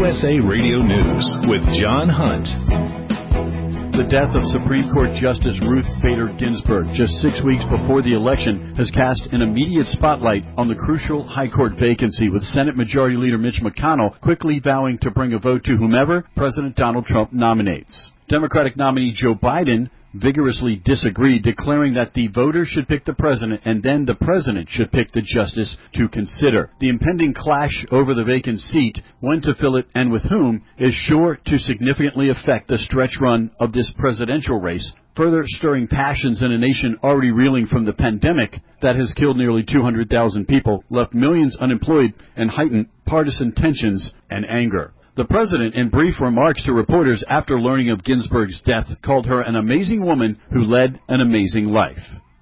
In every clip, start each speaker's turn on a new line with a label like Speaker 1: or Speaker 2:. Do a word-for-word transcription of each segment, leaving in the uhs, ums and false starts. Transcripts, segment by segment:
Speaker 1: U S A Radio News with John Hunt. The death of Supreme Court Justice Ruth Bader Ginsburg just six weeks before the election has cast an immediate spotlight on the crucial high court vacancy, with Senate Majority Leader Mitch McConnell quickly vowing to bring a vote to whomever President Donald Trump nominates. Democratic nominee Joe Biden vigorously disagreed, declaring that the voters should pick the president and then the president should pick the justice to consider. The impending clash over the vacant seat, when to fill it and with whom, is sure to significantly affect the stretch run of this presidential race, further stirring passions in a nation already reeling from the pandemic that has killed nearly two hundred thousand people, left millions unemployed, and heightened partisan tensions and anger. The president, in brief remarks to reporters after learning of Ginsburg's death, called her an amazing woman who led an amazing life.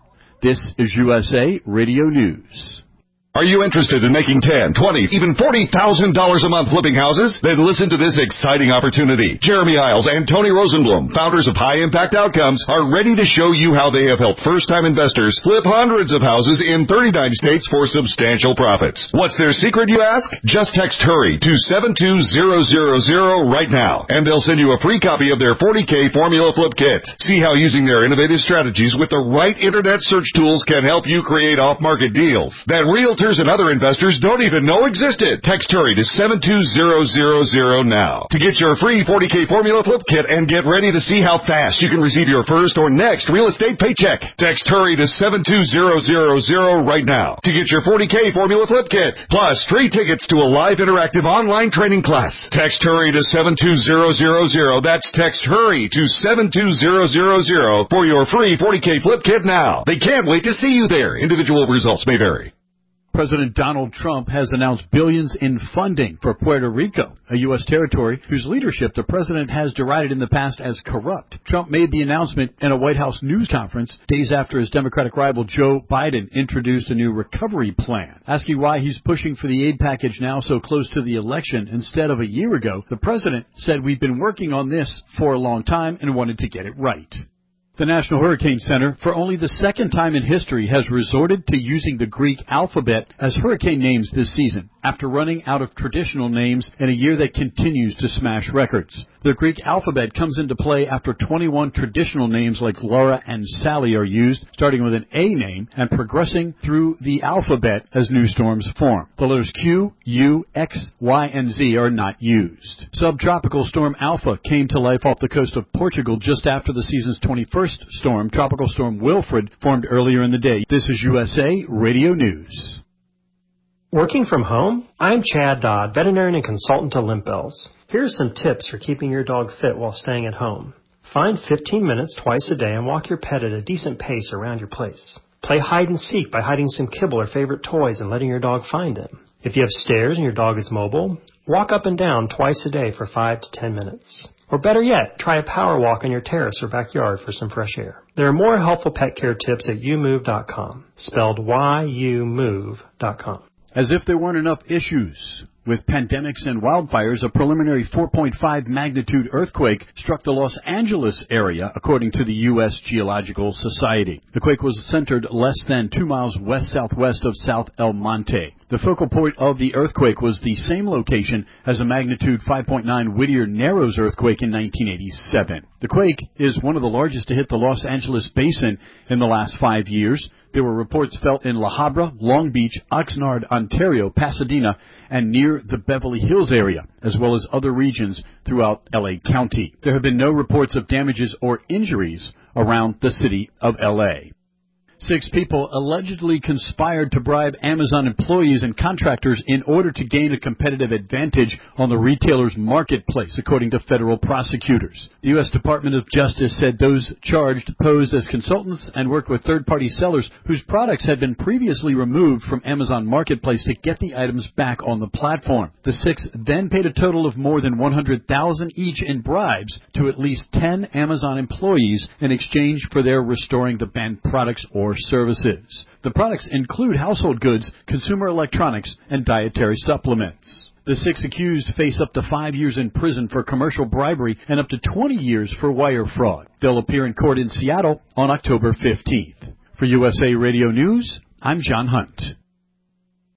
Speaker 1: This is U S A Radio News.
Speaker 2: Are you interested in making ten, twenty, even forty thousand dollars a month flipping houses? Then listen to this exciting opportunity. Jeremy Isles and Tony Rosenblum, founders of High Impact Outcomes, are ready to show you how they have helped first-time investors flip hundreds of houses in thirty-nine states for substantial profits. What's their secret, you ask? Just text HURRY to seven two zero zero zero right now, and they'll send you a free copy of their forty K Formula Flip Kit. See how using their innovative strategies with the right internet search tools can help you create off-market deals that real and other investors don't even know existed. Text HURRY to seven two zero zero zero now to get your free forty K Formula Flip Kit and get ready to see how fast you can receive your first or next real estate paycheck. Text HURRY to seven two zero zero zero right now to get your forty K Formula Flip Kit, plus free tickets to a live interactive online training class. Text HURRY to seven two zero zero zero. That's text HURRY to seven two zero zero zero for your free forty K Flip Kit now. They can't wait to see you there. Individual results may vary.
Speaker 1: President Donald Trump has announced billions in funding for Puerto Rico, a U S territory whose leadership the president has derided in the past as corrupt. Trump made the announcement in a White House news conference days after his Democratic rival Joe Biden introduced a new recovery plan. Asking why he's pushing for the aid package now so close to the election instead of a year ago, the president said, "We've been working on this for a long time and wanted to get it right." The National Hurricane Center, for only the second time in history, has resorted to using the Greek alphabet as hurricane names this season, after running out of traditional names in a year that continues to smash records. The Greek alphabet comes into play after twenty-one traditional names like Laura and Sally are used, starting with an A name and progressing through the alphabet as new storms form. The letters Q, U, X, Y, and Z are not used. Subtropical storm Alpha came to life off the coast of Portugal just after the season's twenty-first storm, Tropical Storm Wilfred, formed earlier in the day. This is U S A Radio News.
Speaker 3: Working from home? I'm Chad Dodd, veterinarian and consultant to Limp Bells. Here are some tips for keeping your dog fit while staying at home. Find fifteen minutes twice a day and walk your pet at a decent pace around your place. Play hide and seek by hiding some kibble or favorite toys and letting your dog find them. If you have stairs and your dog is mobile, walk up and down twice a day for five to ten minutes. Or better yet, try a power walk on your terrace or backyard for some fresh air. There are more helpful pet care tips at you move dot com, spelled Y U move dot com.
Speaker 1: As if there weren't enough issues with pandemics and wildfires, a preliminary four point five magnitude earthquake struck the Los Angeles area, according to the U S Geological Society. The quake was centered less than two miles west-southwest of South El Monte. The focal point of the earthquake was the same location as a magnitude five point nine Whittier Narrows earthquake in nineteen eighty-seven. The quake is one of the largest to hit the Los Angeles basin in the last five years. There were reports felt in La Habra, Long Beach, Oxnard, Ontario, Pasadena, and near the Beverly Hills area, as well as other regions throughout L A County. There have been no reports of damages or injuries around the city of L A. Six people allegedly conspired to bribe Amazon employees and contractors in order to gain a competitive advantage on the retailer's marketplace, according to federal prosecutors. The U S Department of Justice said those charged posed as consultants and worked with third-party sellers whose products had been previously removed from Amazon Marketplace to get the items back on the platform. The six then paid a total of more than one hundred thousand dollars each in bribes to at least ten Amazon employees in exchange for their restoring the banned products or services. The products include household goods, consumer electronics, and dietary supplements. The six accused face up to five years in prison for commercial bribery and up to twenty years for wire fraud. They'll appear in court in Seattle on October fifteenth. For U S A Radio News, I'm John Hunt.